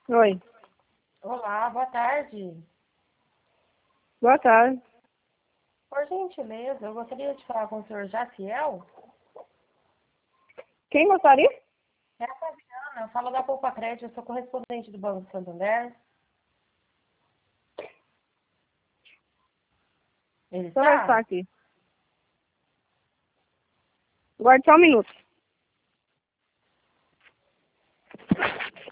Oi, Olá, boa tarde. boa tarde. Por gentileza, eu gostaria de falar com o senhor Jaciel. Quem gostaria? É a Fabiana, eu falo da Poupa Crédito, eu sou correspondente do Banco Santander. Ele Só vai estar está? aqui. Guarde só um minuto.